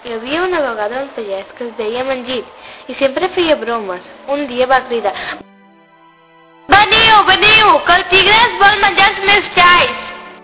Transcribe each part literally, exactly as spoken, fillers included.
Hi havia una vegada un pagès que es deia Mangit i sempre feia bromes. Un dia va cridar: «Veniu, veniu, que el tigre es vol menjar els meus xais!»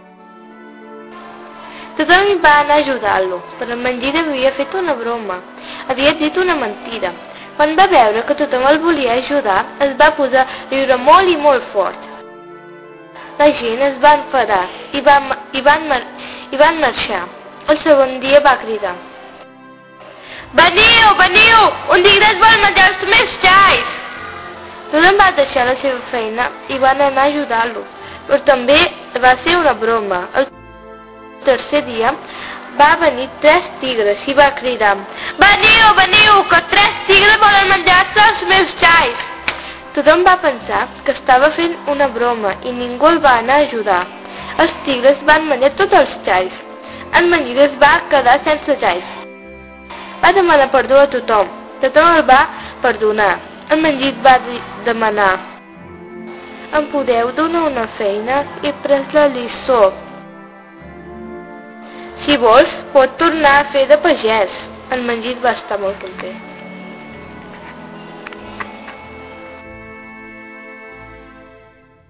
Tothom va anar a ajudar-lo, però el Mangit havia fet una broma. Havia dit una mentida. Quan va veure que tothom el volia ajudar, es va posar a riure molt i molt fort. La gent es va enfadar i, va, i, van, mar, i van marxar. El segon dia va cridar: «Veniu, veniu, un tigre es vol menjar els meus xais!» Tothom va deixar la seva feina i van anar a ajudar-lo, però també va ser una broma. El tercer dia va venir tres tigres i va cridar: «Veniu, veniu, que tres tigres volen menjar-se els meus xais!» Tothom va pensar que estava fent una broma i ningú el va anar a ajudar. Els tigres van menjar tots els xais. El Mangit es va quedar sense xais. Va demanar perdó a tothom. Tothom el va perdonar. El Mangit va demanar: «Em podeu donar una feina? He pres la lliçó. Si vols, pot tornar a fer de pagès». El Mangit va estar molt content.